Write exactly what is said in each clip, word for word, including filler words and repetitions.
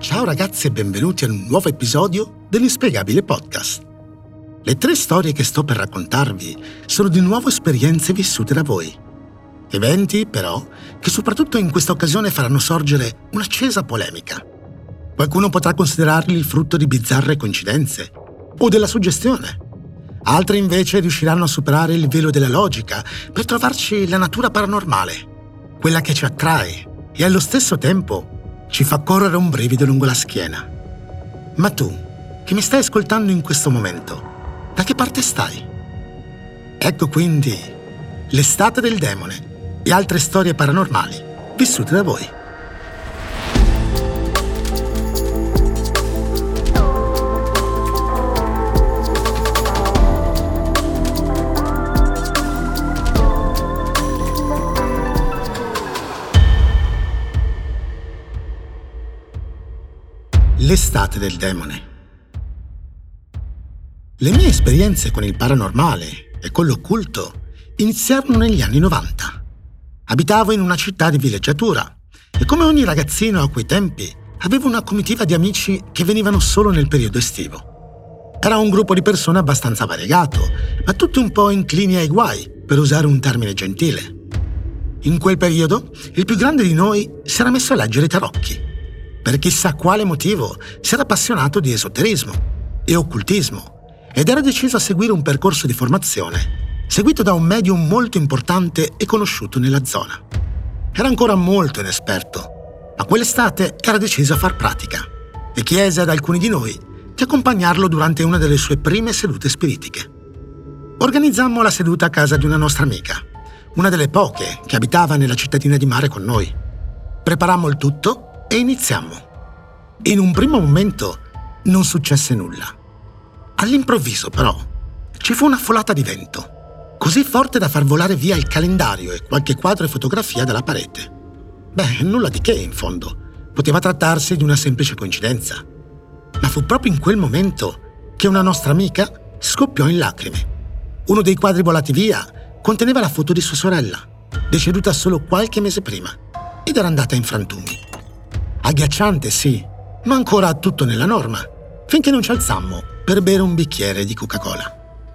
Ciao ragazzi e benvenuti a un nuovo episodio dell'Inspiegabile Podcast. Le tre storie che sto per raccontarvi sono di nuovo esperienze vissute da voi. Eventi, però, che soprattutto in questa occasione faranno sorgere un'accesa polemica. Qualcuno potrà considerarli il frutto di bizzarre coincidenze o della suggestione. Altri invece riusciranno a superare il velo della logica per trovarci la natura paranormale, quella che ci attrae e allo stesso tempo ci fa correre un brivido lungo la schiena. Ma tu, che mi stai ascoltando in questo momento, da che parte stai? Ecco quindi l'estate del demone e altre storie paranormali vissute da voi. L'estate del demone. Le mie esperienze con il paranormale e con l'occulto iniziarono negli anni novanta. Abitavo in una città di villeggiatura e come ogni ragazzino a quei tempi avevo una comitiva di amici che venivano solo nel periodo estivo. Era un gruppo di persone abbastanza variegato, ma tutti un po' inclini ai guai, per usare un termine gentile. In quel periodo il più grande di noi si era messo a leggere i tarocchi. Per chissà quale motivo si era appassionato di esoterismo e occultismo ed era deciso a seguire un percorso di formazione seguito da un medium molto importante e conosciuto nella zona. Era ancora molto inesperto, ma quell'estate era deciso a far pratica e chiese ad alcuni di noi di accompagnarlo durante una delle sue prime sedute spiritiche. Organizzammo la seduta a casa di una nostra amica, una delle poche che abitava nella cittadina di mare con noi. Preparammo il tutto e iniziammo. In un primo momento non successe nulla. All'improvviso, però, ci fu una folata di vento, così forte da far volare via il calendario e qualche quadro e fotografia dalla parete. Beh, nulla di che, in fondo. Poteva trattarsi di una semplice coincidenza. Ma fu proprio in quel momento che una nostra amica scoppiò in lacrime. Uno dei quadri volati via conteneva la foto di sua sorella, deceduta solo qualche mese prima, ed era andata in frantumi. Agghiacciante, sì, ma ancora tutto nella norma, finché non ci alzammo per bere un bicchiere di Coca-Cola.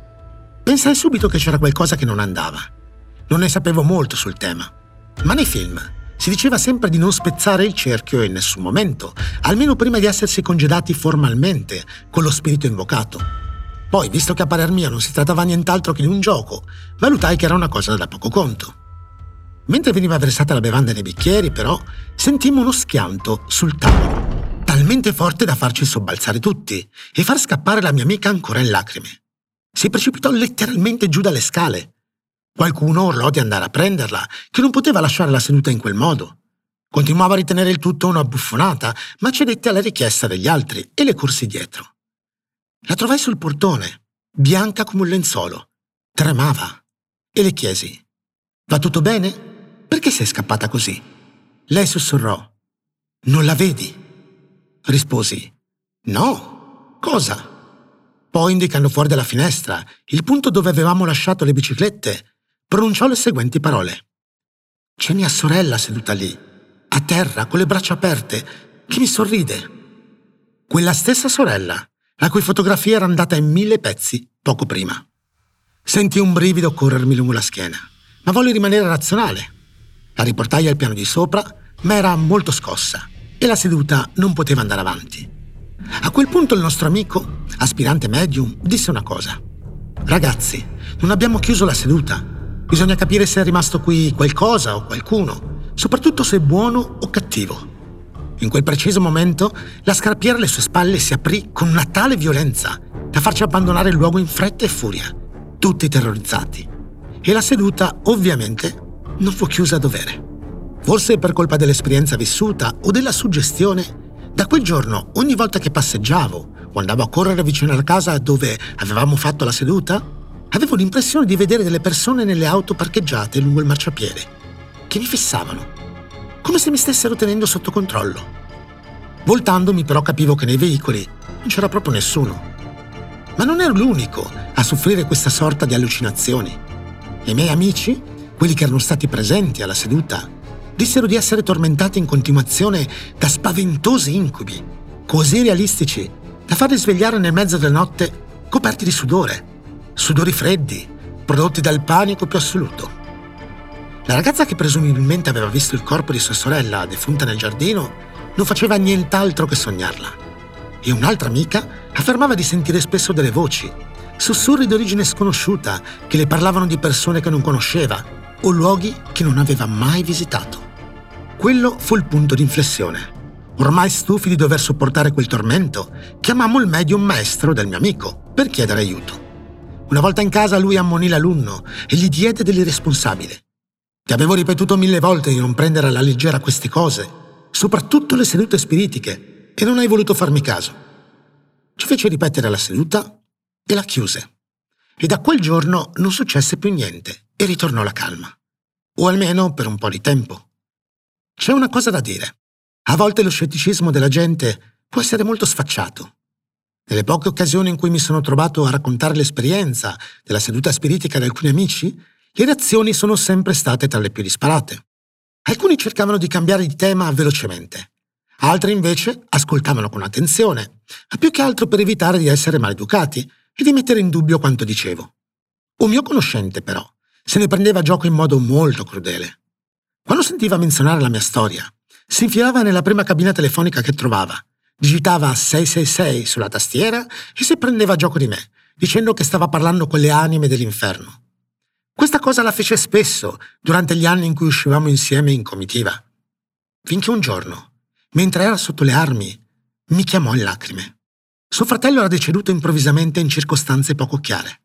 Pensai subito che c'era qualcosa che non andava. Non ne sapevo molto sul tema, ma nei film si diceva sempre di non spezzare il cerchio in nessun momento, almeno prima di essersi congedati formalmente con lo spirito invocato. Poi, visto che a parer mio non si trattava nient'altro che di un gioco, valutai che era una cosa da poco conto. Mentre veniva versata la bevanda nei bicchieri, però, sentimmo uno schianto sul tavolo, talmente forte da farci sobbalzare tutti e far scappare la mia amica ancora in lacrime. Si precipitò letteralmente giù dalle scale. Qualcuno urlò di andare a prenderla, che non poteva lasciare la seduta in quel modo. Continuava a ritenere il tutto una buffonata, ma cedette alla richiesta degli altri e le corsi dietro. La trovai sul portone, bianca come un lenzuolo. Tremava. E le chiesi: «Va tutto bene? Perché sei scappata così?» Lei sussurrò: «Non la vedi?» Risposi: «No, cosa?» Poi, indicando fuori dalla finestra il punto dove avevamo lasciato le biciclette, pronunciò le seguenti parole: «C'è mia sorella seduta lì, a terra, con le braccia aperte, che mi sorride». Quella stessa sorella, la cui fotografia era andata in mille pezzi poco prima. Sentii un brivido corrermi lungo la schiena, ma volli rimanere razionale. La riportai al piano di sopra, ma era molto scossa e la seduta non poteva andare avanti. A quel punto il nostro amico, aspirante medium, disse una cosa: «Ragazzi, non abbiamo chiuso la seduta. Bisogna capire se è rimasto qui qualcosa o qualcuno, soprattutto se è buono o cattivo». In quel preciso momento la scarpiera alle sue spalle si aprì con una tale violenza da farci abbandonare il luogo in fretta e furia, tutti terrorizzati. E la seduta, ovviamente, non fu chiusa a dovere. Forse per colpa dell'esperienza vissuta o della suggestione, da quel giorno, ogni volta che passeggiavo o andavo a correre vicino alla casa dove avevamo fatto la seduta, avevo l'impressione di vedere delle persone nelle auto parcheggiate lungo il marciapiede, che mi fissavano, come se mi stessero tenendo sotto controllo. Voltandomi però capivo che nei veicoli non c'era proprio nessuno. Ma non ero l'unico a soffrire questa sorta di allucinazioni. I miei amici, quelli che erano stati presenti alla seduta, dissero di essere tormentati in continuazione da spaventosi incubi così realistici da farli svegliare nel mezzo della notte coperti di sudore, sudori freddi, prodotti dal panico più assoluto. La ragazza che presumibilmente aveva visto il corpo di sua sorella defunta nel giardino non faceva nient'altro che sognarla. E un'altra amica affermava di sentire spesso delle voci, sussurri d'origine sconosciuta che le parlavano di persone che non conosceva o luoghi che non aveva mai visitato. Quello fu il punto di inflessione. Ormai stufi di dover sopportare quel tormento, chiamammo il medium maestro del mio amico per chiedere aiuto. Una volta in casa lui ammonì l'alunno e gli diede dell'irresponsabile. Ti avevo ripetuto mille volte di non prendere alla leggera queste cose, soprattutto le sedute spiritiche, e non hai voluto farmi caso. Ci fece ripetere la seduta e la chiuse. E da quel giorno non successe più niente e ritornò la calma. O almeno per un po' di tempo. C'è una cosa da dire. A volte lo scetticismo della gente può essere molto sfacciato. Nelle poche occasioni in cui mi sono trovato a raccontare l'esperienza della seduta spiritica ad alcuni amici, le reazioni sono sempre state tra le più disparate. Alcuni cercavano di cambiare di tema velocemente. Altri invece ascoltavano con attenzione, ma più che altro per evitare di essere maleducati e di mettere in dubbio quanto dicevo. Un mio conoscente, però, se ne prendeva a gioco in modo molto crudele. Quando sentiva menzionare la mia storia, si infilava nella prima cabina telefonica che trovava, digitava sei sei sei sulla tastiera e si prendeva a gioco di me, dicendo che stava parlando con le anime dell'inferno. Questa cosa la fece spesso durante gli anni in cui uscivamo insieme in comitiva. Finché un giorno, mentre era sotto le armi, mi chiamò in lacrime. Suo fratello era deceduto improvvisamente in circostanze poco chiare.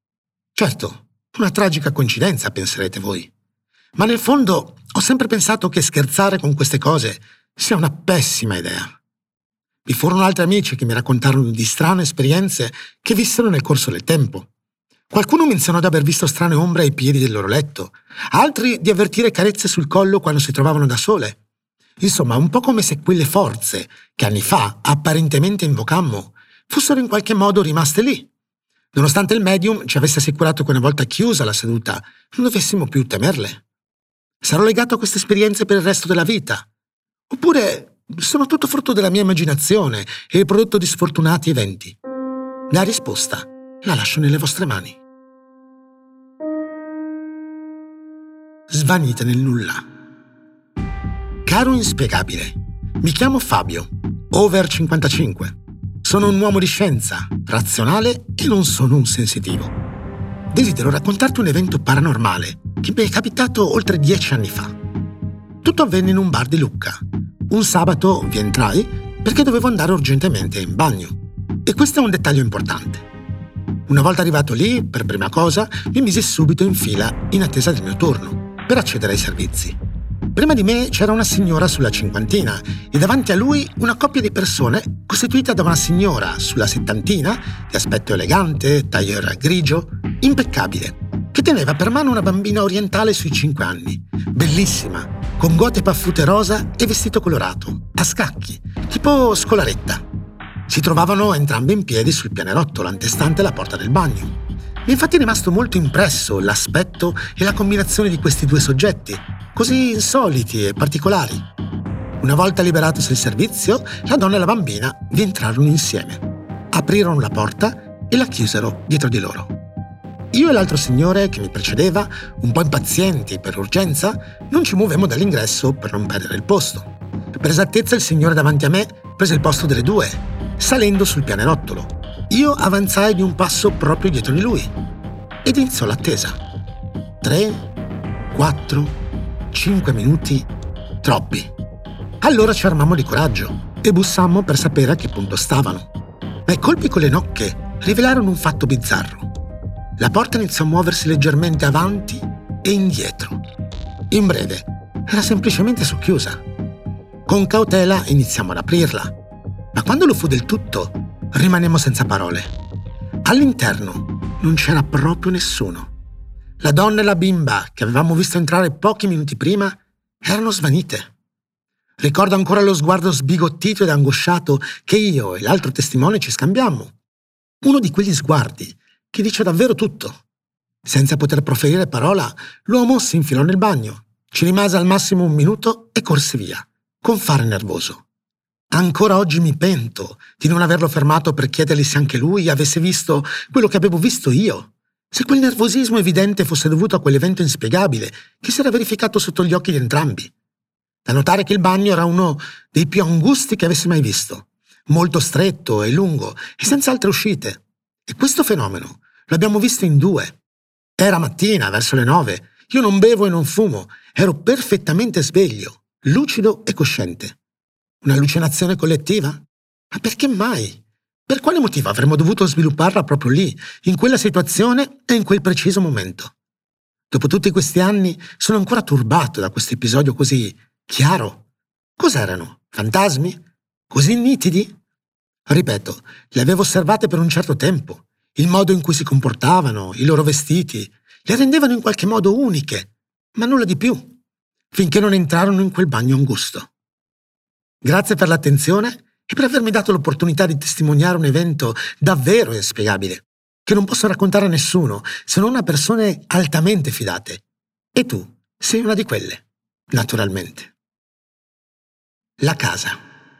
Certo, una tragica coincidenza, penserete voi. Ma nel fondo ho sempre pensato che scherzare con queste cose sia una pessima idea. Vi furono altri amici che mi raccontarono di strane esperienze che vissero nel corso del tempo. Qualcuno menzionò di aver visto strane ombre ai piedi del loro letto, altri di avvertire carezze sul collo quando si trovavano da sole. Insomma, un po' come se quelle forze che anni fa apparentemente invocammo fossero in qualche modo rimaste lì. Nonostante il medium ci avesse assicurato che una volta chiusa la seduta non dovessimo più temerle. Sarò legato a queste esperienze per il resto della vita? Oppure sono tutto frutto della mia immaginazione e il prodotto di sfortunati eventi? La risposta la lascio nelle vostre mani. Svanite nel nulla. Caro inspiegabile, mi chiamo Fabio, over cinquantacinque. Sono un uomo di scienza, razionale e non sono un sensitivo. Desidero raccontarti un evento paranormale che mi è capitato oltre dieci anni fa. Tutto avvenne in un bar di Lucca. Un sabato vi entrai perché dovevo andare urgentemente in bagno. E questo è un dettaglio importante. Una volta arrivato lì, per prima cosa, mi misi subito in fila in attesa del mio turno, per accedere ai servizi. Prima di me c'era una signora sulla cinquantina e davanti a lui una coppia di persone costituita da una signora sulla settantina, di aspetto elegante, tailleur grigio, impeccabile, che teneva per mano una bambina orientale sui cinque anni, bellissima, con gote paffute rosa e vestito colorato, a scacchi, tipo scolaretta. Si trovavano entrambe in piedi sul pianerottolo antestante la porta del bagno. Mi è infatti rimasto molto impresso l'aspetto e la combinazione di questi due soggetti, così insoliti e particolari. Una volta liberatosi il servizio, la donna e la bambina vi entrarono insieme. Aprirono la porta e la chiusero dietro di loro. Io e l'altro signore che mi precedeva, un po' impazienti per urgenza, non ci muovemmo dall'ingresso per non perdere il posto. Per esattezza il signore davanti a me prese il posto delle due, salendo sul pianerottolo. Io avanzai di un passo proprio dietro di lui ed iniziò l'attesa. Tre, quattro, cinque minuti, troppi. Allora ci armammo di coraggio e bussammo per sapere a che punto stavano. Ma i colpi con le nocche rivelarono un fatto bizzarro. La porta iniziò a muoversi leggermente avanti e indietro. In breve, era semplicemente socchiusa. Con cautela iniziamo ad aprirla, ma quando lo fu del tutto, rimanemmo senza parole. All'interno non c'era proprio nessuno. La donna e la bimba, che avevamo visto entrare pochi minuti prima, erano svanite. Ricordo ancora lo sguardo sbigottito ed angosciato che io e l'altro testimone ci scambiammo. Uno di quegli sguardi che dice davvero tutto. Senza poter proferire parola, l'uomo si infilò nel bagno, ci rimase al massimo un minuto e corse via, con fare nervoso. Ancora oggi mi pento di non averlo fermato per chiedergli se anche lui avesse visto quello che avevo visto io. Se quel nervosismo evidente fosse dovuto a quell'evento inspiegabile che si era verificato sotto gli occhi di entrambi. Da notare che il bagno era uno dei più angusti che avessi mai visto, molto stretto e lungo e senza altre uscite. E questo fenomeno lo abbiamo visto in due. Era mattina, verso le nove. Io non bevo e non fumo. Ero perfettamente sveglio, lucido e cosciente. Un'allucinazione collettiva? Ma perché mai? Per quale motivo avremmo dovuto svilupparla proprio lì, in quella situazione e in quel preciso momento? Dopo tutti questi anni sono ancora turbato da questo episodio così chiaro. Cos'erano? Fantasmi? Così nitidi? Ripeto, le avevo osservate per un certo tempo. Il modo in cui si comportavano, i loro vestiti, le rendevano in qualche modo uniche, ma nulla di più, finché non entrarono in quel bagno angusto. Grazie per l'attenzione e per avermi dato l'opportunità di testimoniare un evento davvero inspiegabile, che non posso raccontare a nessuno se non a persone altamente fidate. E tu sei una di quelle, naturalmente. La casa.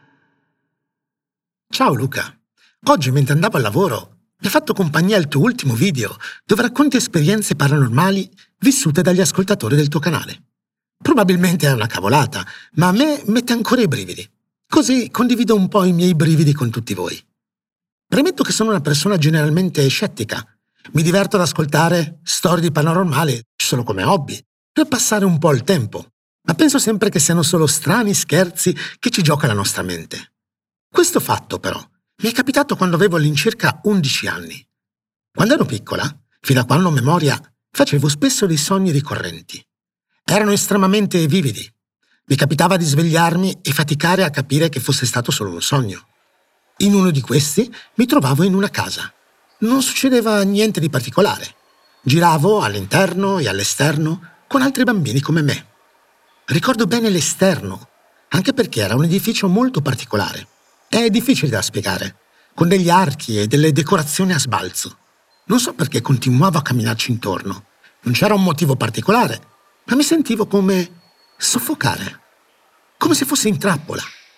Ciao Luca. Oggi, mentre andavo al lavoro, mi ha fatto compagnia il tuo ultimo video dove racconti esperienze paranormali vissute dagli ascoltatori del tuo canale. Probabilmente è una cavolata, ma a me mette ancora i brividi. Così condivido un po' i miei brividi con tutti voi. Premetto che sono una persona generalmente scettica. Mi diverto ad ascoltare storie di paranormale solo come hobby, per passare un po' il tempo, ma penso sempre che siano solo strani scherzi che ci gioca la nostra mente. Questo fatto, però, mi è capitato quando avevo all'incirca undici anni. Quando ero piccola, fino a quando ho memoria, facevo spesso dei sogni ricorrenti. Erano estremamente vividi. Mi capitava di svegliarmi e faticare a capire che fosse stato solo un sogno. In uno di questi mi trovavo in una casa. Non succedeva niente di particolare. Giravo all'interno e all'esterno con altri bambini come me. Ricordo bene l'esterno, anche perché era un edificio molto particolare. È difficile da spiegare, con degli archi e delle decorazioni a sbalzo. Non so perché continuavo a camminarci intorno. Non c'era un motivo particolare, ma mi sentivo come soffocare, come se fossi in trappola.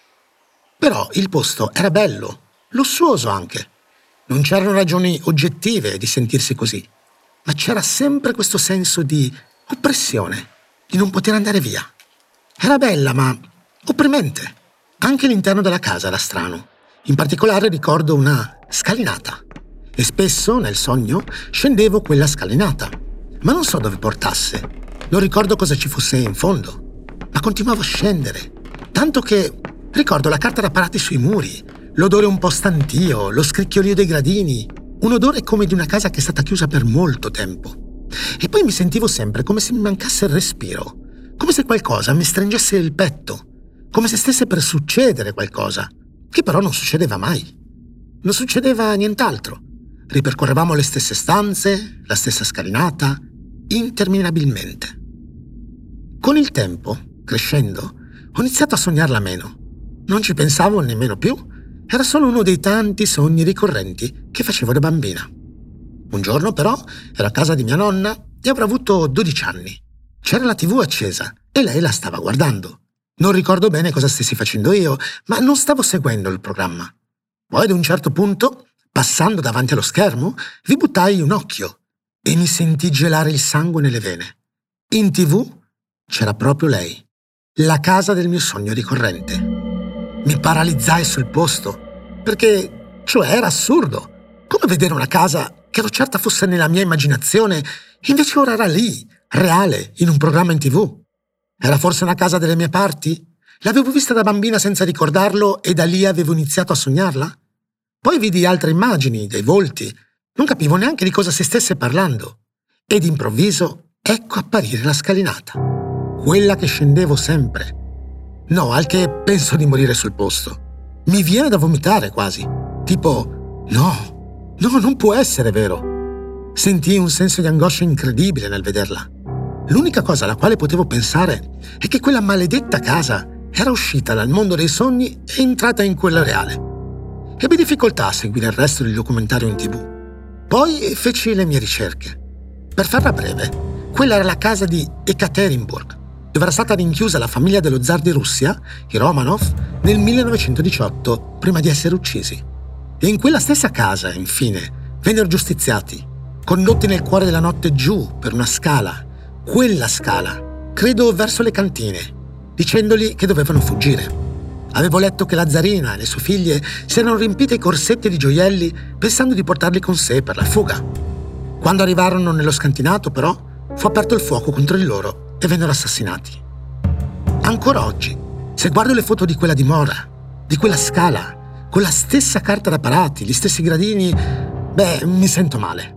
Però il posto era bello, lussuoso anche. Non c'erano ragioni oggettive di sentirsi così, ma c'era sempre questo senso di oppressione, di non poter andare via. Era bella, ma opprimente. Anche l'interno della casa era strano. In particolare ricordo una scalinata. E spesso, nel sogno, scendevo quella scalinata. Ma non so dove portasse. Non ricordo cosa ci fosse in fondo. Ma continuavo a scendere. Tanto che ricordo la carta da parati sui muri, l'odore un po' stantio, lo scricchiolio dei gradini. Un odore come di una casa che è stata chiusa per molto tempo. E poi mi sentivo sempre come se mi mancasse il respiro. Come se qualcosa mi stringesse il petto. Come se stesse per succedere qualcosa, che però non succedeva mai. Non succedeva nient'altro. Ripercorrevamo le stesse stanze, la stessa scalinata, interminabilmente. Con il tempo, crescendo, ho iniziato a sognarla meno. Non ci pensavo nemmeno più. Era solo uno dei tanti sogni ricorrenti che facevo da bambina. Un giorno, però, ero a casa di mia nonna e avrò avuto dodici anni. C'era la tivù accesa e lei la stava guardando. Non ricordo bene cosa stessi facendo io, ma non stavo seguendo il programma. Poi ad un certo punto, passando davanti allo schermo, vi buttai un occhio e mi sentii gelare il sangue nelle vene. In tivù c'era proprio lei, la casa del mio sogno ricorrente. Mi paralizzai sul posto, perché, cioè, era assurdo. Come vedere una casa che ero certa fosse nella mia immaginazione, invece ora era lì, reale, in un programma in tivù. Era forse una casa delle mie parti? L'avevo vista da bambina senza ricordarlo e da lì avevo iniziato a sognarla? Poi vidi altre immagini, dei volti. Non capivo neanche di cosa si stesse parlando. Ed improvviso ecco apparire la scalinata. Quella che scendevo sempre. No, al che penso di morire sul posto. Mi viene da vomitare quasi. Tipo, no, no, non può essere vero. Sentii un senso di angoscia incredibile nel vederla. L'unica cosa alla quale potevo pensare è che quella maledetta casa era uscita dal mondo dei sogni e entrata in quello reale. Ebbi difficoltà a seguire il resto del documentario in tivù. Poi feci le mie ricerche. Per farla breve, quella era la casa di Ekaterinburg, dove era stata rinchiusa la famiglia dello zar di Russia, i Romanov, nel millenovecentodiciotto, prima di essere uccisi. E in quella stessa casa, infine, vennero giustiziati, condotti nel cuore della notte giù per una scala, quella scala, credo verso le cantine, dicendogli che dovevano fuggire. Avevo letto che la zarina e le sue figlie si erano riempite i corsetti di gioielli pensando di portarli con sé per la fuga. Quando arrivarono nello scantinato, però, fu aperto il fuoco contro di loro e vennero assassinati. Ancora oggi, se guardo le foto di quella dimora, di quella scala, con la stessa carta da parati, gli stessi gradini, beh, mi sento male.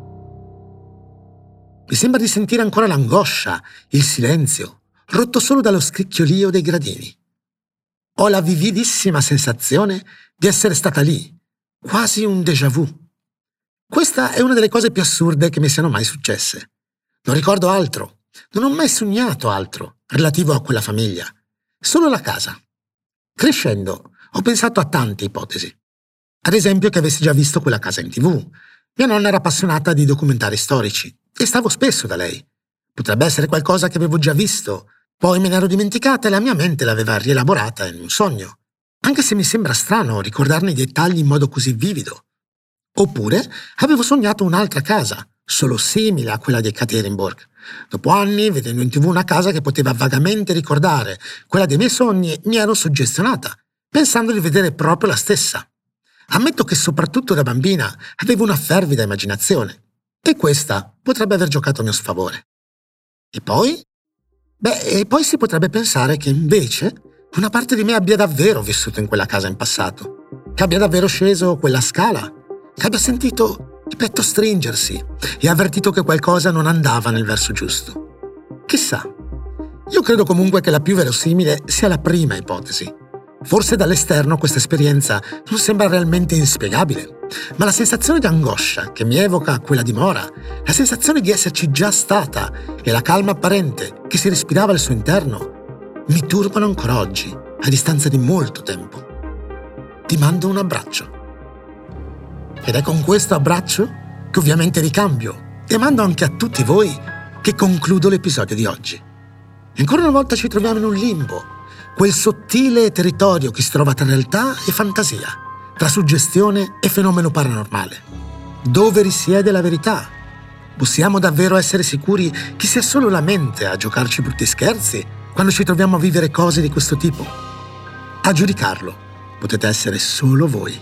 Mi sembra di sentire ancora l'angoscia, il silenzio, rotto solo dallo scricchiolio dei gradini. Ho la vividissima sensazione di essere stata lì, quasi un déjà vu. Questa è una delle cose più assurde che mi siano mai successe. Non ricordo altro, non ho mai sognato altro relativo a quella famiglia, solo la casa. Crescendo, ho pensato a tante ipotesi. Ad esempio che avessi già visto quella casa in tivù. Mia nonna era appassionata di documentari storici e stavo spesso da lei. Potrebbe essere qualcosa che avevo già visto, poi me ne ero dimenticata e la mia mente l'aveva rielaborata in un sogno, anche se mi sembra strano ricordarne i dettagli in modo così vivido. Oppure avevo sognato un'altra casa, solo simile a quella di Ekaterinburg. Dopo anni, vedendo in tivù una casa che poteva vagamente ricordare quella dei miei sogni, mi ero suggestionata, pensando di vedere proprio la stessa. Ammetto che soprattutto da bambina avevo una fervida immaginazione, e questa potrebbe aver giocato a mio sfavore. E poi? Beh, e poi si potrebbe pensare che invece una parte di me abbia davvero vissuto in quella casa in passato, che abbia davvero sceso quella scala, che abbia sentito il petto stringersi e avvertito che qualcosa non andava nel verso giusto. Chissà. Io credo comunque che la più verosimile sia la prima ipotesi. Forse dall'esterno questa esperienza non sembra realmente inspiegabile, ma la sensazione di angoscia che mi evoca quella dimora, la sensazione di esserci già stata e la calma apparente che si respirava al suo interno, mi turbano ancora oggi, a distanza di molto tempo. Ti mando un abbraccio. Ed è con questo abbraccio che ovviamente ricambio e mando anche a tutti voi che concludo l'episodio di oggi. E ancora una volta ci troviamo in un limbo, quel sottile territorio che si trova tra realtà e fantasia, tra suggestione e fenomeno paranormale. Dove risiede la verità? Possiamo davvero essere sicuri che sia solo la mente a giocarci brutti scherzi quando ci troviamo a vivere cose di questo tipo? A giudicarlo potete essere solo voi.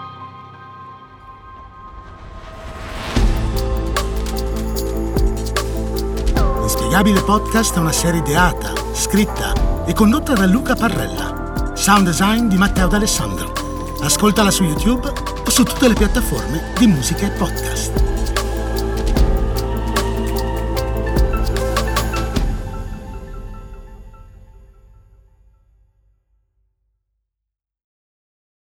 Inspiegabile Podcast è una serie ideata, scritta e condotta da Luca Parrella. Sound design di Matteo D'Alessandro. Ascoltala su YouTube o su tutte le piattaforme di musica e podcast.